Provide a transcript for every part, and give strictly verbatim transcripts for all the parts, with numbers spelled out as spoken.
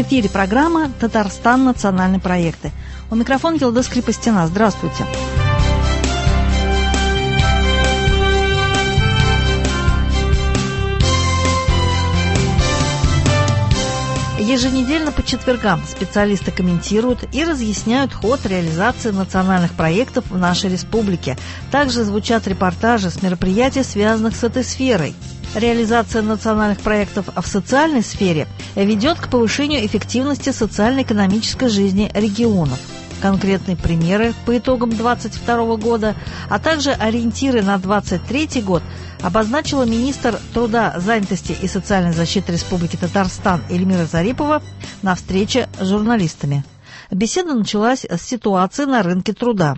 эфире программа «Татарстан. Национальные проекты». У микрофона Елда Скрипостина. Здравствуйте. Еженедельно по четвергам специалисты комментируют и разъясняют ход реализации национальных проектов в нашей республике. Также звучат репортажи с мероприятий, связанных с этой сферой. Реализация национальных проектов в социальной сфере ведет к повышению эффективности социально-экономической жизни регионов. Конкретные примеры по итогам две тысячи двадцать второго года, а также ориентиры на две тысячи двадцать третий год обозначила министр труда, занятости и социальной защиты Республики Татарстан Эльмира Зарипова на встрече с журналистами. Беседа началась с ситуации на рынке труда.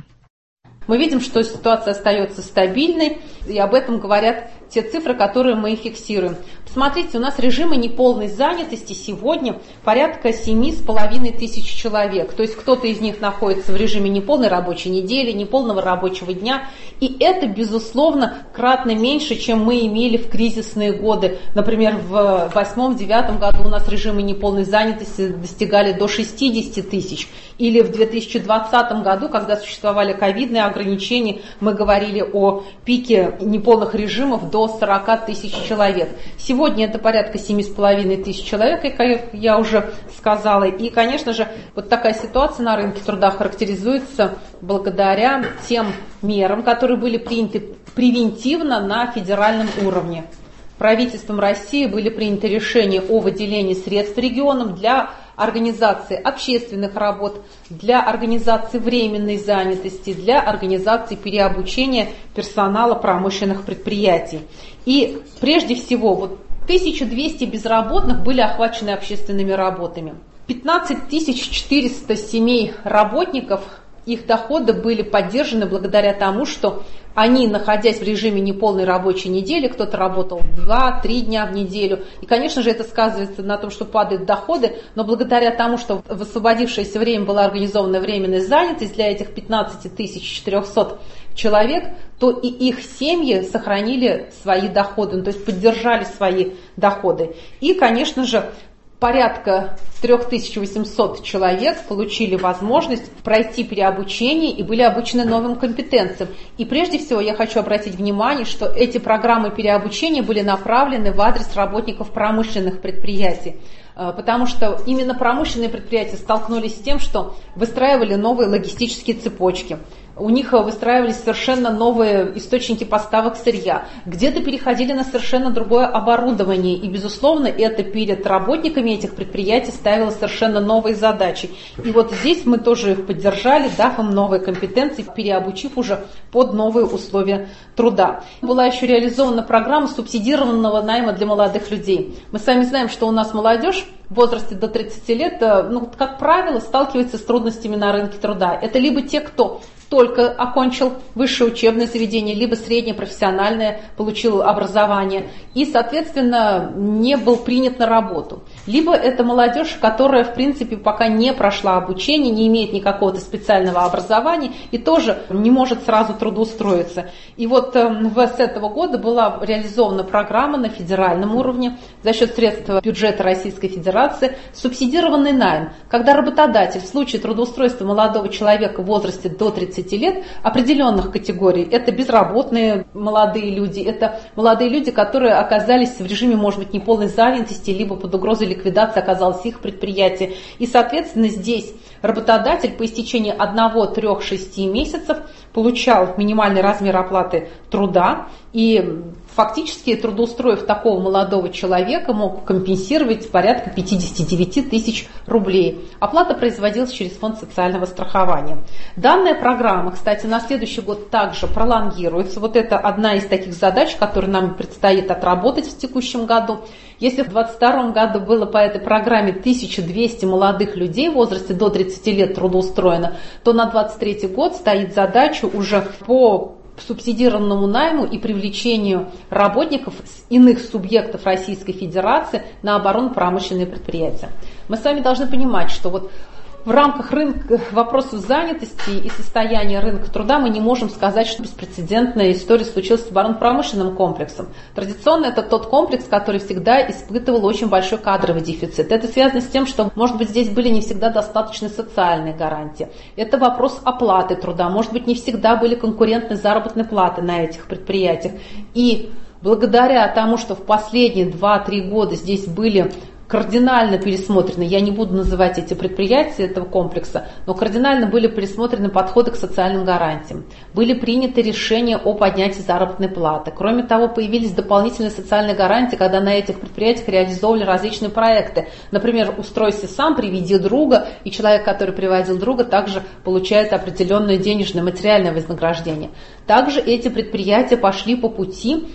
Мы видим, что ситуация остается стабильной, и об этом говорят те цифры, которые мы фиксируем. Посмотрите, у нас режимы неполной занятости сегодня порядка семь с половиной тысяч человек. То есть кто-то из них находится в режиме неполной рабочей недели, неполного рабочего дня. И это, безусловно, кратно меньше, чем мы имели в кризисные годы. Например, в восьмом-девятом году у нас режимы неполной занятости достигали до шестидесяти тысяч. Или в две тысячи двадцатом году, когда существовали ковидные ограничения, мы говорили о пике неполных режимов до сорока тысяч человек. Сегодня это порядка семь с половиной тысяч человек, как я уже сказала. И, конечно же, вот такая ситуация на рынке труда характеризуется благодаря тем мерам, которые были приняты превентивно на федеральном уровне. Правительством России были приняты решения о выделении средств регионам для организации общественных работ, для организации временной занятости, для организации переобучения персонала промышленных предприятий. И прежде всего, вот тысяча двести безработных были охвачены общественными работами. пятнадцать тысяч четыреста семей работников, их доходы были поддержаны благодаря тому, что они, находясь в режиме неполной рабочей недели, кто-то работал два-три дня в неделю, и, конечно же, это сказывается на том, что падают доходы, но благодаря тому, что в освободившееся время была организована временная занятость для этих пятнадцати тысяч четырехсот человек, то и их семьи сохранили свои доходы, ну, то есть поддержали свои доходы. И, конечно же, порядка три тысячи восемьсот человек получили возможность пройти переобучение и были обучены новым компетенциям. И прежде всего я хочу обратить внимание, что эти программы переобучения были направлены в адрес работников промышленных предприятий. Потому что именно промышленные предприятия столкнулись с тем, что выстраивали новые логистические цепочки. У них выстраивались совершенно новые источники поставок сырья. Где-то переходили на совершенно другое оборудование. И, безусловно, это перед работниками этих предприятий ставило совершенно новые задачи. И вот здесь мы тоже их поддержали, дав им новые компетенции, переобучив уже под новые условия труда. Была еще реализована программа субсидированного найма для молодых людей. Мы сами знаем, что у нас молодежь в возрасте до тридцати лет, ну, как правило, сталкивается с трудностями на рынке труда. Это либо те, кто только окончил высшее учебное заведение, либо среднее профессиональное, получил образование и, соответственно, не был принят на работу. Либо это молодежь, которая, в принципе, пока не прошла обучение, не имеет никакого специального образования и тоже не может сразу трудоустроиться. И вот с этого года была реализована программа на федеральном уровне за счет средств бюджета Российской Федерации «Субсидированный найм», когда работодатель в случае трудоустройства молодого человека в возрасте до тридцати лет определенных категорий, это безработные молодые люди, это молодые люди, которые оказались в режиме, может быть, неполной занятости, либо под угрозой ликвидации оказалось их предприятие. И, соответственно, здесь работодатель по истечении одного-трех-шести месяцев получал минимальный размер оплаты труда и фактически, трудоустроив такого молодого человека, мог компенсировать порядка пятьдесят девять тысяч рублей. Оплата производилась через фонд социального страхования. Данная программа, кстати, на следующий год также пролонгируется. Вот это одна из таких задач, которые нам предстоит отработать в текущем году. Если в двадцать втором году было по этой программе тысяча двести молодых людей в возрасте до тридцати лет трудоустроено, то на двадцать третий год стоит задача уже по субсидированному найму и привлечению работников с иных субъектов Российской Федерации на оборонно-промышленные предприятия. Мы с вами должны понимать, что вот в рамках рынка, вопросов занятости и состояния рынка труда мы не можем сказать, что беспрецедентная история случилась с оборонно-промышленным комплексом. Традиционно это тот комплекс, который всегда испытывал очень большой кадровый дефицит. Это связано с тем, что, может быть, здесь были не всегда достаточные социальные гарантии. Это вопрос оплаты труда. Может быть, не всегда были конкурентные заработные платы на этих предприятиях. И благодаря тому, что в последние два-три года здесь были кардинально пересмотрены, я не буду называть эти предприятия этого комплекса, но кардинально были пересмотрены подходы к социальным гарантиям. Были приняты решения о поднятии заработной платы. Кроме того, появились дополнительные социальные гарантии, когда на этих предприятиях реализовывали различные проекты. Например, «Устройся сам, приведи друга», и человек, который приводил друга, также получает определенное денежное, материальное вознаграждение. Также эти предприятия пошли по пути,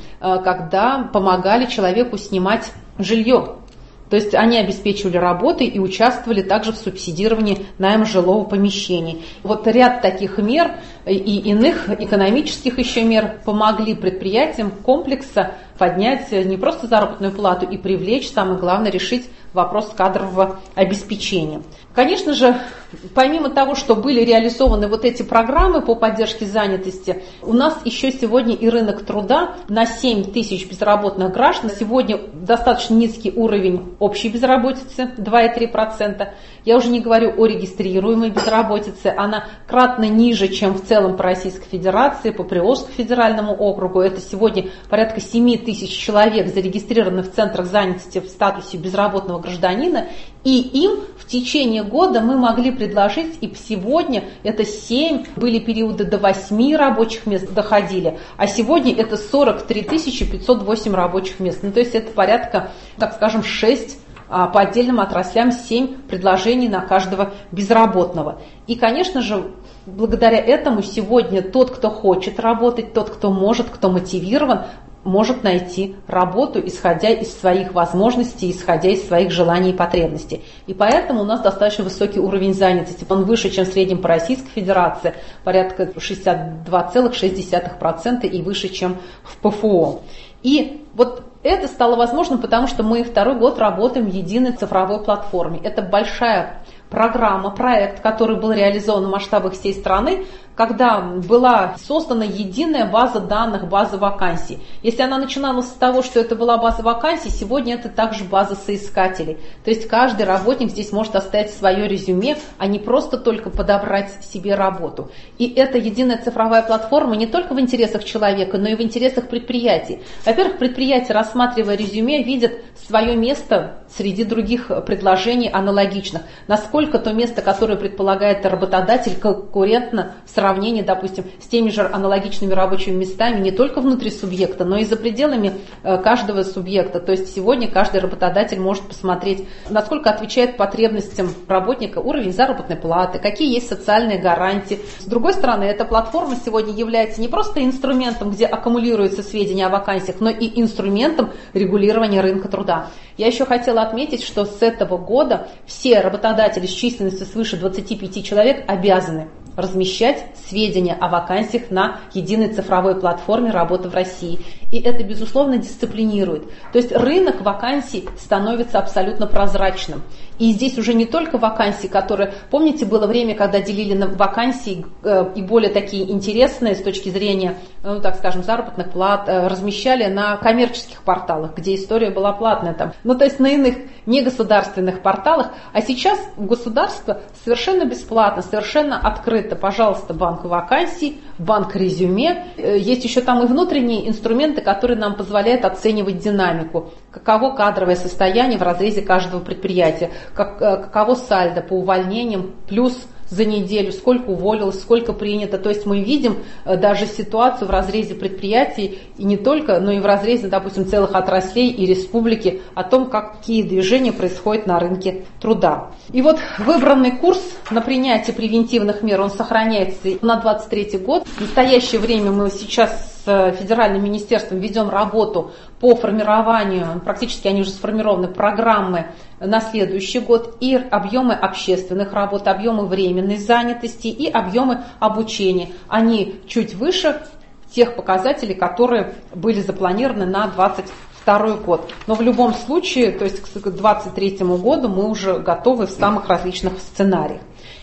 когда помогали человеку снимать жилье. То есть они обеспечивали работой и участвовали также в субсидировании найма жилого помещения. Вот ряд таких мер и иных экономических еще мер помогли предприятиям комплекса поднять не просто заработную плату и привлечь, самое главное, решить вопрос кадрового обеспечения. Конечно же, помимо того, что были реализованы вот эти программы по поддержке занятости, у нас еще сегодня и рынок труда на семь тысяч безработных граждан. Сегодня достаточно низкий уровень общей безработицы, два и три десятых процента. Я уже не говорю о регистрируемой безработице, она кратно ниже, чем в целом по Российской Федерации, по Приволжскому федеральному округу. Это сегодня порядка семь тысяч человек зарегистрированы в центрах занятости в статусе безработного гражданина, и им в течение года мы могли предложить, и сегодня это семь, были периоды до восьми рабочих мест доходили, а сегодня это сорок три тысячи пятьсот восемь рабочих мест. Ну, то есть это порядка, так скажем, шесть, а по отдельным отраслям семь предложений на каждого безработного. И, конечно же, благодаря этому сегодня тот, кто хочет работать, тот, кто может, кто мотивирован, может найти работу, исходя из своих возможностей, исходя из своих желаний и потребностей. И поэтому у нас достаточно высокий уровень занятости. Он выше, чем в среднем по Российской Федерации, порядка шестьдесят два целых шесть десятых процента и выше, чем в ПФО. И вот это стало возможным, потому что мы второй год работаем в единой цифровой платформе. Это большая программа, проект, который был реализован в масштабах всей страны, когда была создана единая база данных, база вакансий. Если она начиналась с того, что это была база вакансий, сегодня это также база соискателей. То есть каждый работник здесь может оставить свое резюме, а не просто только подобрать себе работу. И эта единая цифровая платформа не только в интересах человека, но и в интересах предприятий. Во-первых, предприятия, рассматривая резюме, видят свое место среди других предложений аналогичных. Насколько то место, которое предполагает работодатель, конкурентно в сравнении, допустим, с теми же аналогичными рабочими местами не только внутри субъекта, но и за пределами каждого субъекта. То есть сегодня каждый работодатель может посмотреть, насколько отвечает потребностям работника уровень заработной платы, какие есть социальные гарантии. С другой стороны, эта платформа сегодня является не просто инструментом, где аккумулируются сведения о вакансиях, но и инструментом регулирования рынка труда. Я еще хотела отметить, что с этого года все работодатели с численностью свыше двадцати пяти человек обязаны размещать сведения о вакансиях на единой цифровой платформе «Работа в России». И это, безусловно, дисциплинирует. То есть рынок вакансий становится абсолютно прозрачным. И здесь уже не только вакансии, которые... Помните, было время, когда делили на вакансии э, и более такие интересные с точки зрения, ну, так скажем, заработных плат, э, размещали на коммерческих порталах, где история была платная там. Ну, то есть на иных негосударственных порталах. А сейчас государство совершенно бесплатно, совершенно открыто. Пожалуйста, банк вакансий, банк резюме. Э, есть еще там и внутренние инструменты, которые нам позволяют оценивать динамику. Каково кадровое состояние в разрезе каждого предприятия, как, каково сальдо по увольнениям, плюс за неделю, сколько уволилось, сколько принято. То есть мы видим даже ситуацию в разрезе предприятий, и не только, но и в разрезе, допустим, целых отраслей и республики, о том, какие движения происходят на рынке труда. И вот выбранный курс на принятие превентивных мер, он сохраняется на двадцать третий год. В настоящее время мы сейчас с Федеральным министерством ведем работу по формированию, практически они уже сформированы, программы на следующий год, и объемы общественных работ, объемы временной занятости и объемы обучения. Они чуть выше тех показателей, которые были запланированы на двадцать второй год. Но в любом случае, то есть к двадцать третьему году мы уже готовы в самых различных сценариях.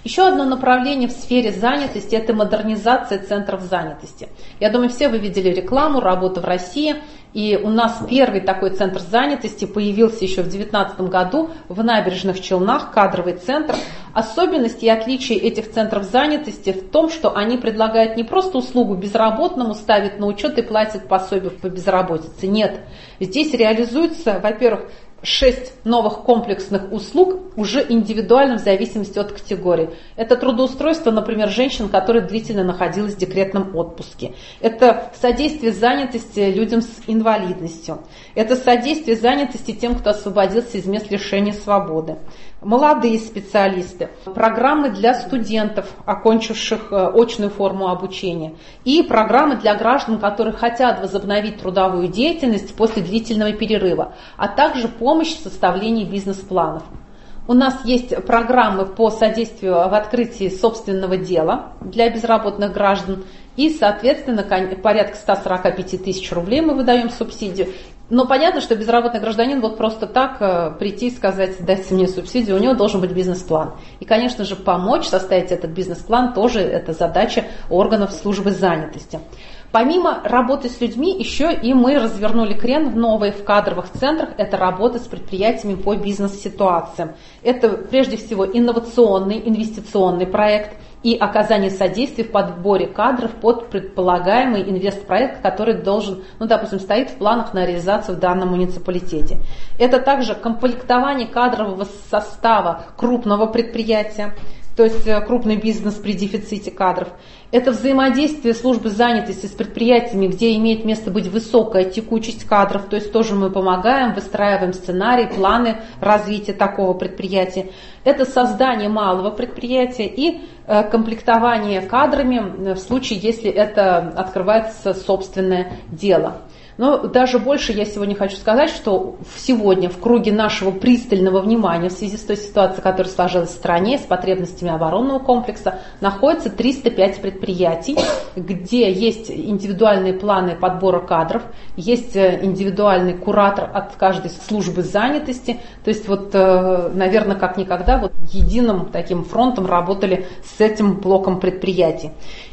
Еще одно направление в сфере занятости – это модернизация центров занятости. Я думаю, все вы видели рекламу «Работа в России». И у нас первый такой центр занятости появился еще в две тысячи девятнадцатом году в Набережных Челнах, кадровый центр. Особенность и отличие этих центров занятости в том, что они предлагают не просто услугу безработному, ставят на учет и платят пособие по безработице. Нет, здесь реализуется, во-первых, шесть новых комплексных услуг уже индивидуально в зависимости от категории. Это трудоустройство, например, женщин, которые длительно находились в декретном отпуске. Это содействие занятости людям с инвалидностью. Это содействие занятости тем, кто освободился из мест лишения свободы. Молодые специалисты, программы для студентов, окончивших очную форму обучения, и программы для граждан, которые хотят возобновить трудовую деятельность после длительного перерыва, а также помощь в составлении бизнес-планов. У нас есть программы по содействию в открытии собственного дела для безработных граждан, и, соответственно, порядка ста сорока пяти тысяч рублей мы выдаем субсидию. Но понятно, что безработный гражданин вот просто так э, прийти и сказать: дайте мне субсидию, у него должен быть бизнес-план. И, конечно же, помочь составить этот бизнес-план тоже это задача органов службы занятости. Помимо работы с людьми, еще и мы развернули крен в новые в кадровых центрах. Это работа с предприятиями по бизнес-ситуациям. Это прежде всего инновационный, инвестиционный проект и оказание содействия в подборе кадров под предполагаемый инвестпроект, который должен, ну, допустим, стоит в планах на реализацию в данном муниципалитете. Это также комплектование кадрового состава крупного предприятия, то есть крупный бизнес при дефиците кадров. Это взаимодействие службы занятости с предприятиями, где имеет место быть высокая текучесть кадров, то есть тоже мы помогаем, выстраиваем сценарий, планы развития такого предприятия. Это создание малого предприятия и комплектование кадрами в случае, если это открывается собственное дело. Но даже больше я сегодня хочу сказать, что сегодня в круге нашего пристального внимания в связи с той ситуацией, которая сложилась в стране, с потребностями оборонного комплекса, находится триста пять предприятий, где есть индивидуальные планы подбора кадров, есть индивидуальный куратор от каждой службы занятости. То есть вот, наверное, как никогда вот единым таким фронтом работали с этим блоком предприятий.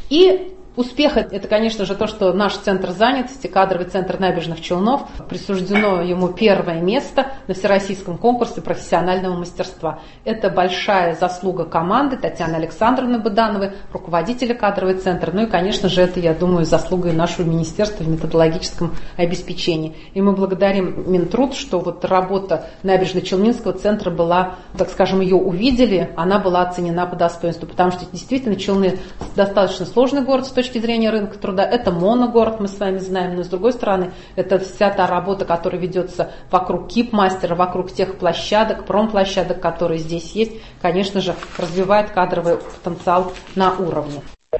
И успех – это, конечно же, то, что наш центр занятости, кадровый центр Набережных Челнов, присуждено ему первое место на всероссийском конкурсе профессионального мастерства. Это большая заслуга команды Татьяны Александровны Быдановой, руководителя кадрового центра. Ну и, конечно же, это, я думаю, заслуга и нашего министерства в методологическом обеспечении. И мы благодарим Минтруд, что вот работа Набережно-Челнинского центра была, так скажем, ее увидели, она была оценена по достоинству, потому что действительно Челны достаточно сложный город с точки точки зрения рынка труда. Это моногород, мы с вами знаем, но с другой стороны, это вся та работа, которая ведется вокруг КИП-мастера, вокруг тех площадок, промплощадок, которые здесь есть, конечно же, развивает кадровый потенциал на уровне.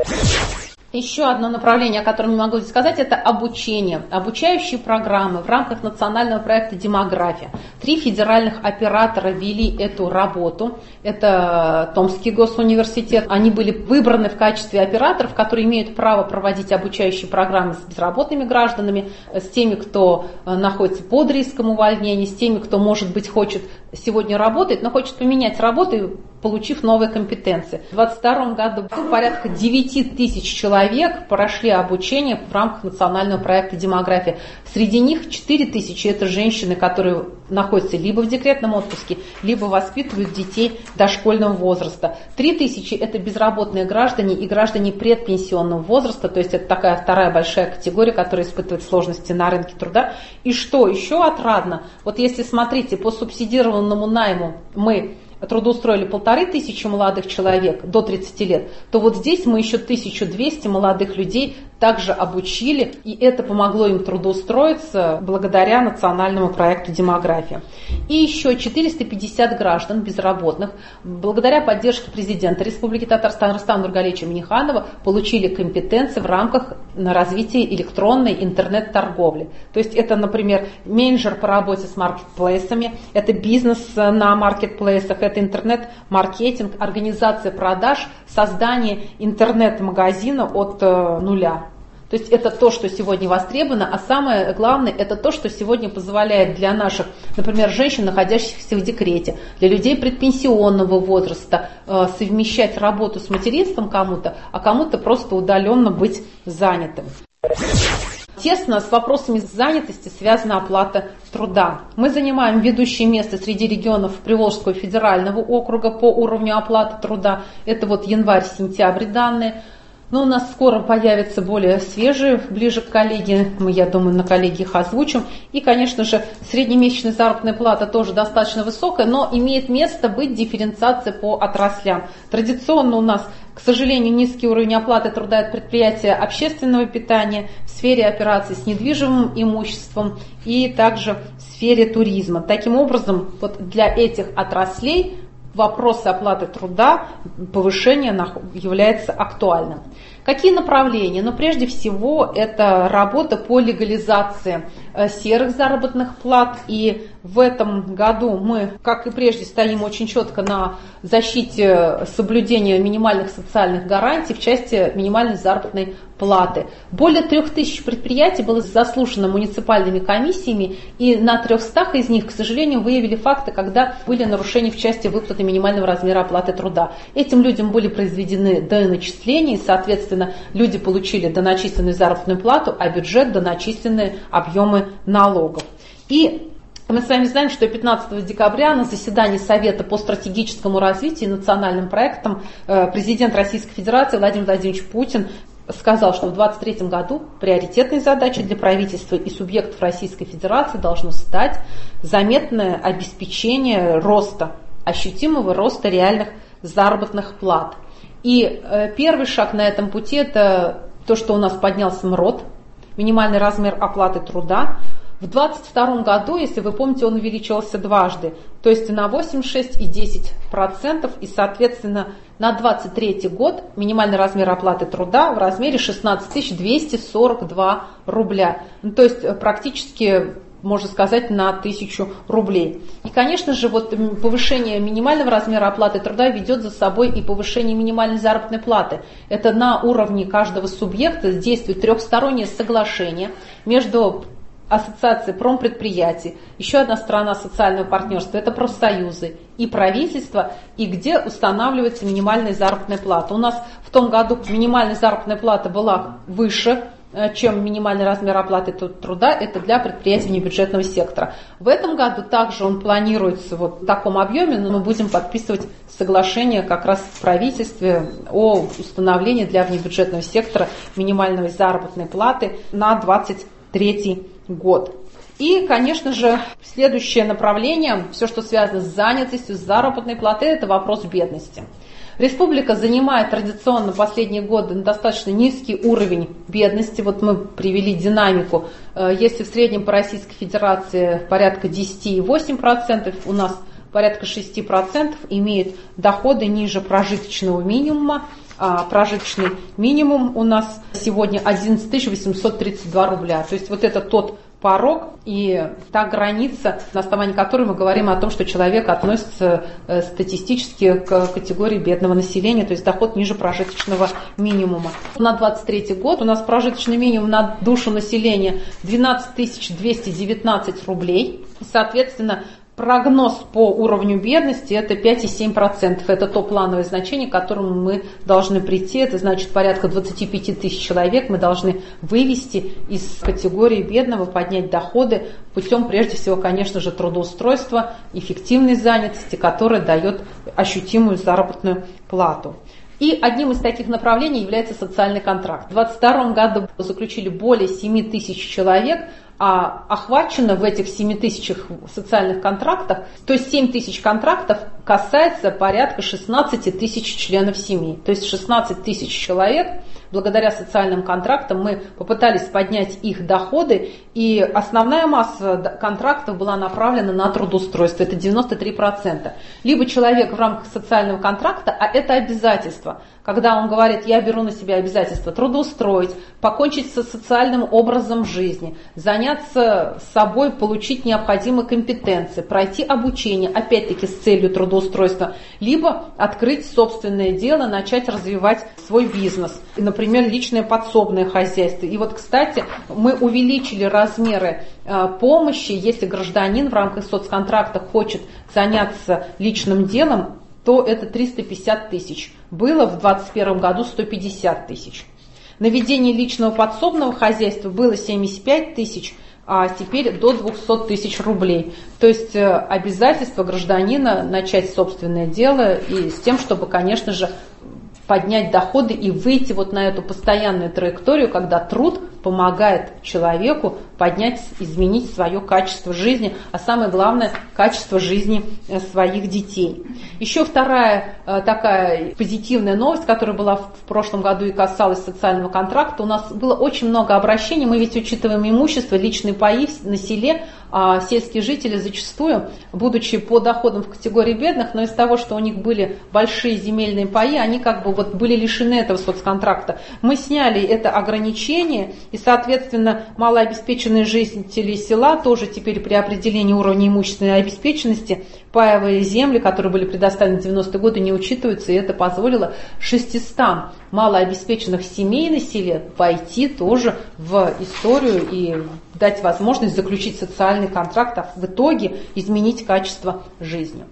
Еще одно направление, о котором я могу сказать, это обучение. Обучающие программы в рамках национального проекта «Демография». Три федеральных оператора вели эту работу. Это Томский госуниверситет. Они были выбраны в качестве операторов, которые имеют право проводить обучающие программы с безработными гражданами, с теми, кто находится под риском увольнения, с теми, кто, может быть, хочет сегодня работать, но хочет поменять работу, получив новые компетенции. В двадцать втором году порядка девять тысяч человек прошли обучение в рамках национального проекта «Демография». Среди них четыре тысячи – это женщины, которые находятся либо в декретном отпуске, либо воспитывают детей дошкольного возраста. три тысячи – это безработные граждане и граждане предпенсионного возраста, то есть это такая вторая большая категория, которая испытывает сложности на рынке труда. И что еще отрадно, вот если смотрите, по субсидированному найму мы трудоустроили полторы тысячи молодых человек до тридцати лет, то вот здесь мы еще тысячу двести молодых людей также обучили, и это помогло им трудоустроиться благодаря национальному проекту «Демография». И еще четыреста пятьдесят граждан безработных, благодаря поддержке президента Республики Татарстан Рустама Нургалиевича Минниханова, получили компетенции в рамках развития электронной интернет-торговли. То есть это, например, менеджер по работе с маркетплейсами, это бизнес на маркетплейсах, это интернет-маркетинг, организация продаж, создание интернет-магазина от нуля. То То есть это то, что сегодня востребовано, а самое главное, это то, что сегодня позволяет для наших, например, женщин, находящихся в декрете, для людей предпенсионного возраста э, совмещать работу с материнством кому-то, а кому-то просто удаленно быть занятым. Тесно с вопросами занятости связана оплата труда. Мы занимаем ведущее место среди регионов Приволжского федерального округа по уровню оплаты труда. Это вот январь-сентябрь данные. Но у нас скоро появятся более свежие, ближе к коллеге. Мы, я думаю, на коллеге их озвучим. И, конечно же, среднемесячная заработная плата тоже достаточно высокая, но имеет место быть дифференциация по отраслям. Традиционно у нас, к сожалению, низкий уровень оплаты труда от предприятия общественного питания в сфере операций с недвижимым имуществом и также в сфере туризма. Таким образом, вот для этих отраслей вопрос оплаты труда, повышения является актуальным. Какие направления? Ну, прежде всего, это работа по легализации серых заработных плат. И в этом году мы, как и прежде, стоим очень четко на защите соблюдения минимальных социальных гарантий в части минимальной заработной платы. Более трех тысяч предприятий было заслушано муниципальными комиссиями, и на трехстах из них, к сожалению, выявили факты, когда были нарушения в части выплаты минимального размера оплаты труда. Этим людям были произведены доначисления, и, соответственно, люди получили доначисленную заработную плату, а бюджет доначисленные объемы налогов. И мы с вами знаем, что пятнадцатого декабря на заседании Совета по стратегическому развитию и национальным проектам президент Российской Федерации Владимир Владимирович Путин сказал, что в две тысячи двадцать третьем году приоритетной задачей для правительства и субъектов Российской Федерации должно стать заметное обеспечение роста, ощутимого роста реальных заработных плат. И первый шаг на этом пути – это то, что у нас поднялся МРОТ, минимальный размер оплаты труда. В две тысячи двадцать втором году, если вы помните, он увеличивался дважды, то есть на восемьдесят шесть и десять процентов, и, соответственно, на две тысячи двадцать третий год минимальный размер оплаты труда в размере шестнадцать тысяч двести сорок два рубля, ну, то есть практически, можно сказать, на тысячу рублей. И, конечно же, вот повышение минимального размера оплаты труда ведет за собой и повышение минимальной заработной платы. Это на уровне каждого субъекта действует трехстороннее соглашение между Ассоциацией промпредприятий, еще одна сторона социального партнерства, это профсоюзы и правительство, и где устанавливается минимальная заработная плата. У нас в том году минимальная заработная плата была выше, чем минимальный размер оплаты труда, это для предприятий внебюджетного сектора. В этом году также он планируется вот в таком объеме, но мы будем подписывать соглашение как раз в правительстве о установлении для внебюджетного сектора минимальной заработной платы на двадцать третий год. И, конечно же, следующее направление, все, что связано с занятостью, с заработной платой, это вопрос бедности. Республика занимает традиционно последние годы достаточно низкий уровень бедности. Вот мы привели динамику. Если в среднем по Российской Федерации порядка десять целых восемь десятых процента, у нас порядка шесть процентов имеют доходы ниже прожиточного минимума. А прожиточный минимум у нас сегодня одиннадцать тысяч восемьсот тридцать два рубля. То есть вот это тот порог и та граница, на основании которой мы говорим о том, что человек относится статистически к категории бедного населения, то есть доход ниже прожиточного минимума. На двадцать третий год у нас прожиточный минимум на душу населения двенадцать тысяч двести девятнадцать рублей. Соответственно, прогноз по уровню бедности – это пять целых семь десятых процента. Это то плановое значение, к которому мы должны прийти. Это значит порядка двадцать пять тысяч человек мы должны вывести из категории бедного, поднять доходы путем, прежде всего, конечно же, трудоустройства, эффективной занятости, которая дает ощутимую заработную плату. И одним из таких направлений является социальный контракт. В две тысячи двадцать втором году заключили более семь тысяч человек, а охвачено в этих семи тысячах социальных контрактов, то есть семь тысяч контрактов касается порядка шестнадцать тысяч членов семьи. То есть шестнадцать тысяч человек, благодаря социальным контрактам мы попытались поднять их доходы, и основная масса контрактов была направлена на трудоустройство, это девяносто три процента. Либо человек в рамках социального контракта, а это обязательство, когда он говорит, я беру на себя обязательство трудоустроить, покончить со социальным образом жизни, заняться собой, получить необходимые компетенции, пройти обучение, опять-таки с целью трудоустройства, трудоустройства, либо открыть собственное дело, начать развивать свой бизнес, например, личное подсобное хозяйство. И вот, кстати, мы увеличили размеры помощи, если гражданин в рамках соцконтракта хочет заняться личным делом, то это триста пятьдесят тысяч. Было в двадцать первом году сто пятьдесят тысяч. На ведение личного подсобного хозяйства было семьдесят пять тысяч, а теперь до двухсот тысяч рублей. То есть обязательство гражданина начать собственное дело и с тем, чтобы, конечно же, поднять доходы и выйти вот на эту постоянную траекторию, когда труд помогает человеку поднять, изменить свое качество жизни, а самое главное, качество жизни своих детей. Еще вторая такая позитивная новость, которая была в прошлом году и касалась социального контракта. У нас было очень много обращений, мы ведь учитываем имущество, личные паи на селе, а сельские жители зачастую, будучи по доходам в категории бедных, но из того, что у них были большие земельные паи, они как бы вот были лишены этого соцконтракта. Мы сняли это ограничение, и, соответственно, малообеспеченные жители села тоже теперь при определении уровня имущественной обеспеченности паевые земли, которые были предоставлены в девяностые годы, не учитываются, и это позволило шестистам малообеспеченных семей на селе пойти тоже в историю и дать возможность заключить социальный контракт, а в итоге изменить качество жизни.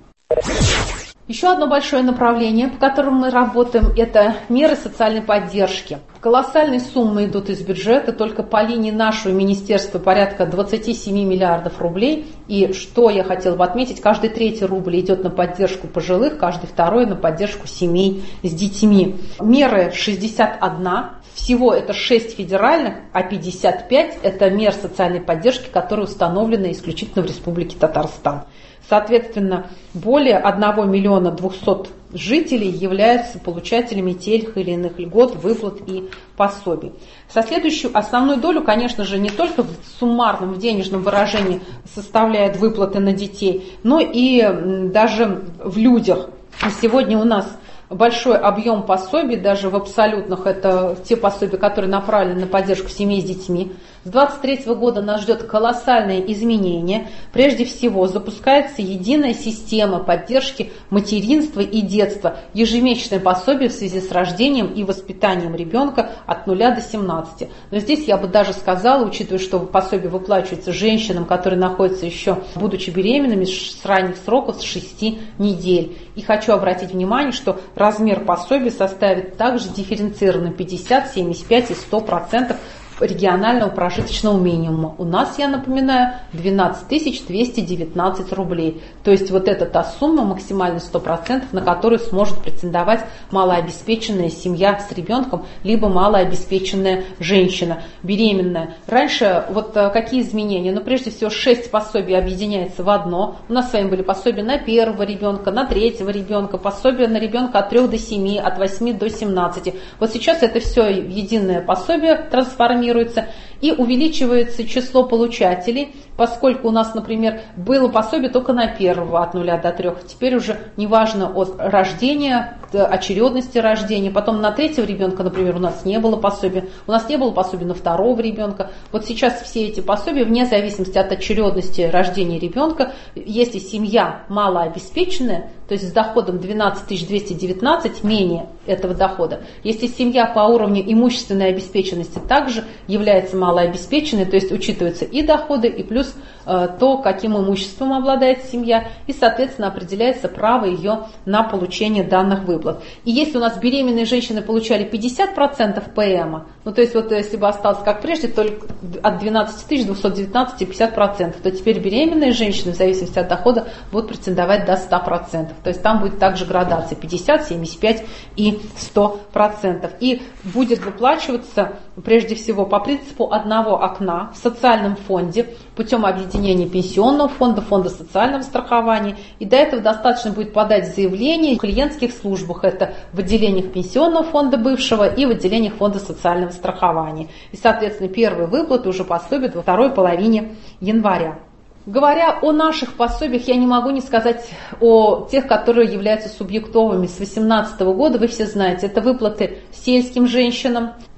Еще одно большое направление, по которому мы работаем, это меры социальной поддержки. Колоссальные суммы идут из бюджета, только по линии нашего министерства порядка двадцать семь миллиардов рублей. И что я хотела бы отметить, каждый третий рубль идет на поддержку пожилых, каждый второй на поддержку семей с детьми. Меры шестьдесят один, всего это шесть федеральных, а пятьдесят пять это мер социальной поддержки, которые установлены исключительно в Республике Татарстан. Соответственно, более одного миллиона двухсот жителей являются получателями тех или иных льгот, выплат и пособий. Со следующую основную долю, конечно же, не только в суммарном, в денежном выражении составляют выплаты на детей, но и даже в людях. Сегодня у нас большой объем пособий, даже в абсолютных, это те пособия, которые направлены на поддержку семей с детьми. С две тысячи двадцать третьего года нас ждет колоссальное изменение. Прежде всего, запускается единая система поддержки материнства и детства, ежемесячное пособие в связи с рождением и воспитанием ребенка от нуля до семнадцати. Но здесь я бы даже сказала, учитывая, что пособие выплачивается женщинам, которые находятся еще, будучи беременными, с ранних сроков, с шести недель. И хочу обратить внимание, что размер пособия составит также дифференцированно пятьдесят, семьдесят пять и сто процентов регионального прожиточного минимума. У нас, я напоминаю, двенадцать тысяч двести девятнадцать рублей. То есть вот это та сумма, максимально сто процентов, на которую сможет претендовать малообеспеченная семья с ребенком, либо малообеспеченная женщина беременная. Раньше вот какие изменения? Ну, прежде всего, шесть пособий объединяется в одно. У нас с вами были пособия на первого ребенка, на третьего ребенка, пособия на ребенка от трёх до семи, от восьми до семнадцати. Вот сейчас это все в единое пособие трансформируется. И увеличивается число получателей, поскольку у нас, например, было пособие только на первого от нуля до трех, теперь уже неважно от рождения, очередности рождения, потом на третьего ребенка, например, у нас не было пособия, у нас не было пособия на второго ребенка. Вот сейчас все эти пособия, вне зависимости от очередности рождения ребенка, если семья малообеспеченная, то есть с доходом двенадцать тысяч двести девятнадцать, менее этого дохода, если семья по уровню имущественной обеспеченности также является малообеспеченной, то есть учитываются и доходы, и плюс э, то, каким имуществом обладает семья, и, соответственно, определяется право ее на получение данных выплат. И если у нас беременные женщины получали пятьдесят процентов ПМа, ну то есть вот если бы осталось как прежде, только от двенадцати тысяч двухсот девятнадцати пятьдесят процентов, то теперь беременные женщины в зависимости от дохода будут претендовать до ста процентов. То есть там будет также градация пятьдесят, семьдесят пять и сто процентов. И будет выплачиваться прежде всего по принципу одного окна в социальном фонде путем объединения пенсионного фонда, фонда социального страхования. И до этого достаточно будет подать заявление в клиентских службах. Это в отделениях пенсионного фонда бывшего и в отделениях фонда социального страхования. И, соответственно, первые выплаты уже поступят во второй половине января. Говоря о наших пособиях, я не могу не сказать о тех, которые являются субъектовыми с две тысячи восемнадцатого года. Вы все знаете, это выплаты сельским женщинам,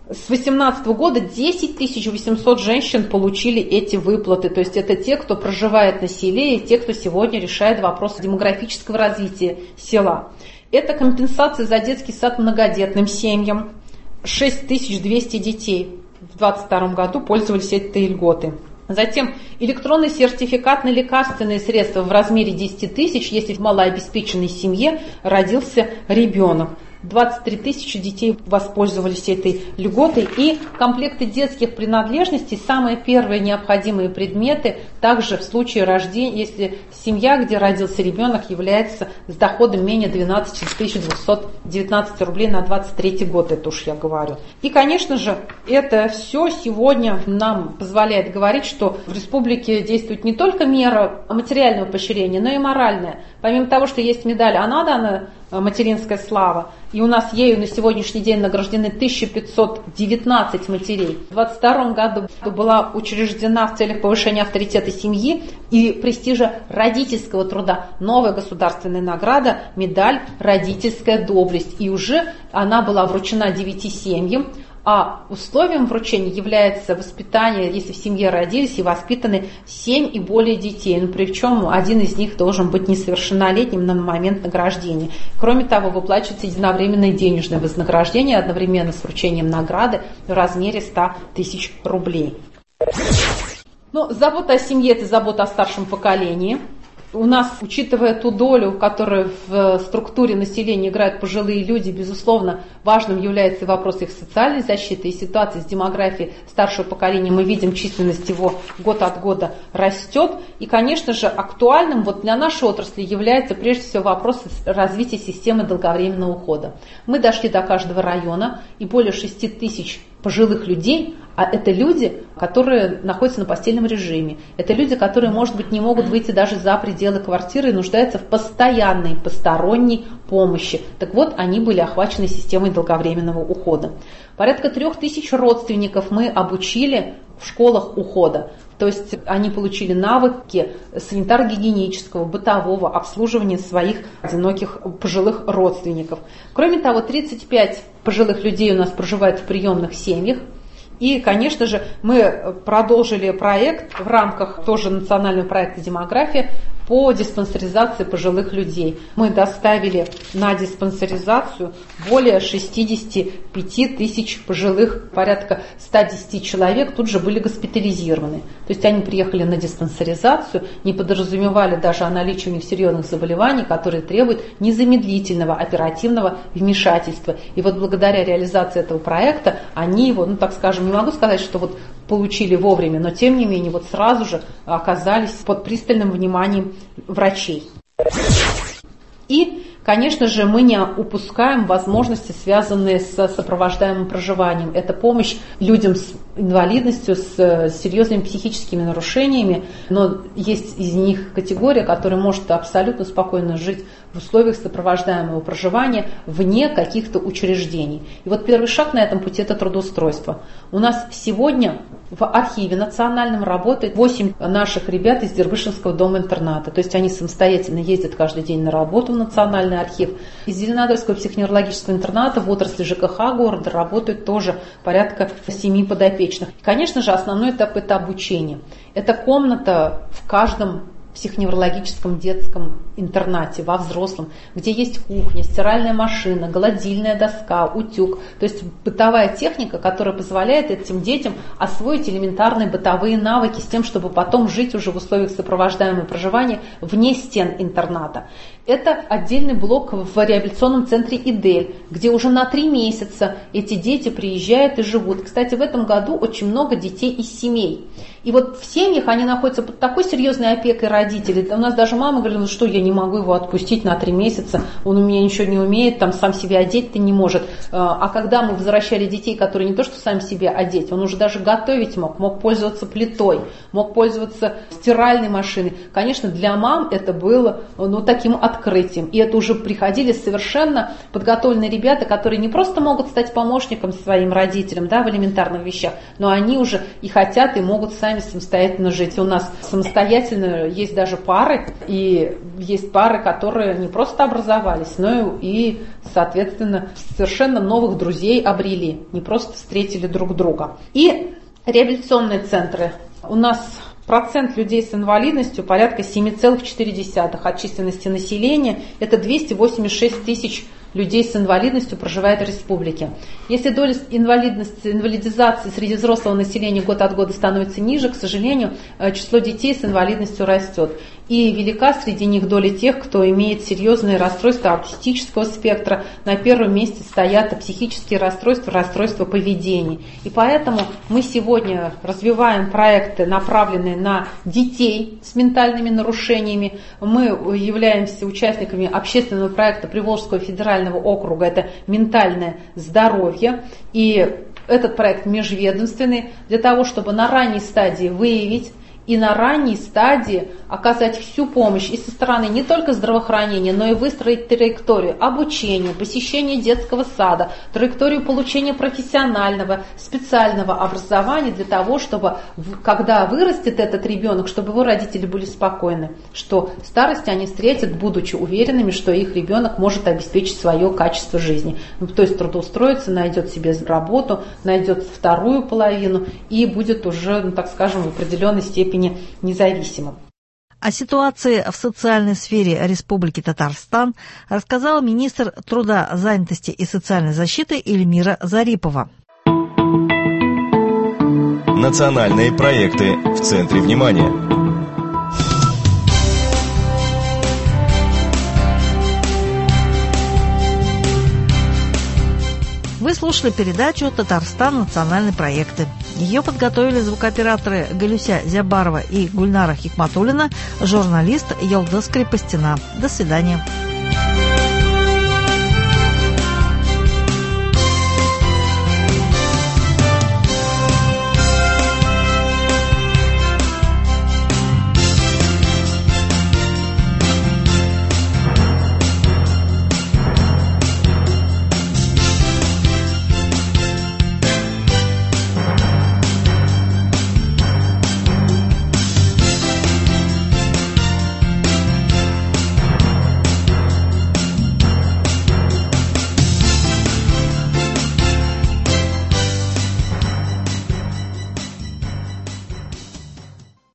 С две тысячи восемнадцатого года десять тысяч восемьсот женщин получили эти выплаты. То есть это те, кто проживает на селе, и те, кто сегодня решает вопросы демографического развития села. Это компенсация за детский сад многодетным семьям. шесть тысяч двести детей в двадцать втором году пользовались этой льготой. Затем электронный сертификат на лекарственные средства в размере десять тысяч, если в малообеспеченной семье родился ребенок. двадцать три тысячи детей воспользовались этой льготой. И комплекты детских принадлежностей, самые первые необходимые предметы, также в случае рождения, если семья, где родился ребенок, является с доходом менее двенадцать тысяч двести девятнадцать рублей на двадцать третий год, это уж я говорю. И, конечно же, это все сегодня нам позволяет говорить, что в республике действует не только мера материального поощрения, но и моральная. Помимо того, что есть медаль «Она дана», материнская слава, и у нас ею на сегодняшний день награждены тысяча пятьсот девятнадцать матерей. В двадцать втором году была учреждена в целях повышения авторитета семьи и престижа родительского труда новая государственная награда «Медаль «Родительская доблесть». И уже она была вручена девяти семьям. А условием вручения является воспитание, если в семье родились и воспитаны семь и более детей. Ну, причем один из них должен быть несовершеннолетним на момент награждения. Кроме того, выплачивается единовременное денежное вознаграждение одновременно с вручением награды в размере ста тысяч рублей. Ну, забота о семье – это забота о старшем поколении. У нас, учитывая ту долю, которую в структуре населения играют пожилые люди, безусловно, важным является вопрос их социальной защиты и ситуации с демографией старшего поколения. Мы видим, численность его год от года растет. И, конечно же, актуальным вот для нашей отрасли является прежде всего вопрос развития системы долговременного ухода. Мы дошли до каждого района, и более шести тысяч пожилых людей, а это люди, которые находятся на постельном режиме. Это люди, которые, может быть, не могут выйти даже за пределы квартиры и нуждаются в постоянной, посторонней помощи. Так вот, они были охвачены системой долговременного ухода. Порядка трех тысяч родственников мы обучили в школах ухода. То есть они получили навыки санитарно-гигиенического, бытового обслуживания своих одиноких пожилых родственников. Кроме того, тридцать пять пожилых людей у нас проживают в приемных семьях. И, конечно же, мы продолжили проект в рамках тоже национального проекта «Демография» по диспансеризации пожилых людей. Мы доставили на диспансеризацию более шестьдесят пять тысяч пожилых, порядка ста десяти человек тут же были госпитализированы. То есть они приехали на диспансеризацию, не подразумевали даже о наличии у них серьезных заболеваний, которые требуют незамедлительного оперативного вмешательства. И вот благодаря реализации этого проекта они его, ну так скажем, не могу сказать, что вот получили вовремя, но тем не менее вот сразу же оказались под пристальным вниманием врачей. И, конечно же, мы не упускаем возможности, связанные с сопровождаемым проживанием. Это помощь людям с инвалидностью, с серьезными психическими нарушениями, но есть из них категория, которая может абсолютно спокойно жить в условиях сопровождаемого проживания вне каких-то учреждений. И вот первый шаг на этом пути – это трудоустройство. У нас сегодня в архиве национальном работает восемь наших ребят из Дербышинского дома-интерната. То есть они самостоятельно ездят каждый день на работу в национальный архив. Из Зеленодольского психоневрологического интерната в отрасли ЖКХ города работают тоже порядка семи подопечных. И, конечно же, основной этап – это обучение. Это комната в каждом психоневрологическом детском интернате, во взрослом, где есть кухня, стиральная машина, гладильная доска, утюг. То есть бытовая техника, которая позволяет этим детям освоить элементарные бытовые навыки с тем, чтобы потом жить уже в условиях сопровождаемого проживания вне стен интерната. Это отдельный блок в реабилитационном центре «Идель», где уже на три месяца эти дети приезжают и живут. Кстати, в этом году очень много детей из семей. И вот в семьях они находятся под такой серьезной опекой родителей. У нас даже мама говорила, что я не могу его отпустить на три месяца, он у меня ничего не умеет, там сам себя одеть-то не может. А когда мы возвращали детей, которые не то что сами себя одеть, он уже даже готовить мог, мог пользоваться плитой, мог пользоваться стиральной машиной. Конечно, для мам это было ну, таким открытием. И это уже приходили совершенно подготовленные ребята, которые не просто могут стать помощником своим родителям, да, в элементарных вещах, но они уже и хотят, и могут сами самостоятельно жить. У нас самостоятельно есть даже пары, и есть есть пары, которые не просто образовались, но и, соответственно, совершенно новых друзей обрели, не просто встретили друг друга. И реабилитационные центры. У нас процент людей с инвалидностью порядка семь целых четыре десятых от численности населения. Это двести восемьдесят шесть тысяч людей с инвалидностью проживает в республике. Если доля инвалидности, инвалидизации среди взрослого населения год от года становится ниже, к сожалению, число детей с инвалидностью растет. И велика среди них доля тех, кто имеет серьезные расстройства аутистического спектра. На первом месте стоят психические расстройства, расстройства поведения. И поэтому мы сегодня развиваем проекты, направленные на детей с ментальными нарушениями. Мы являемся участниками общественного проекта Приволжского федерального округа. Это ментальное здоровье. И этот проект межведомственный для того, чтобы на ранней стадии выявить и на ранней стадии оказать всю помощь и со стороны не только здравоохранения, но и выстроить траекторию обучения, посещения детского сада, траекторию получения профессионального, специального образования для того, чтобы, когда вырастет этот ребенок, чтобы его родители были спокойны, что старость они встретят, будучи уверенными, что их ребенок может обеспечить свое качество жизни. Ну, то есть трудоустроиться, найдет себе работу, найдет вторую половину и будет уже, ну, так скажем, в определенной степени независимым. О ситуации в социальной сфере Республики Татарстан рассказала министр труда, занятости и социальной защиты Эльмира Зарипова. Национальные проекты в центре внимания. Вы слушали передачу «Татарстан. Национальные проекты». Ее подготовили звукооператоры Галюся Зябарова и Гульнара Хикматуллина, журналист Йолдыз Крепостина. До свидания.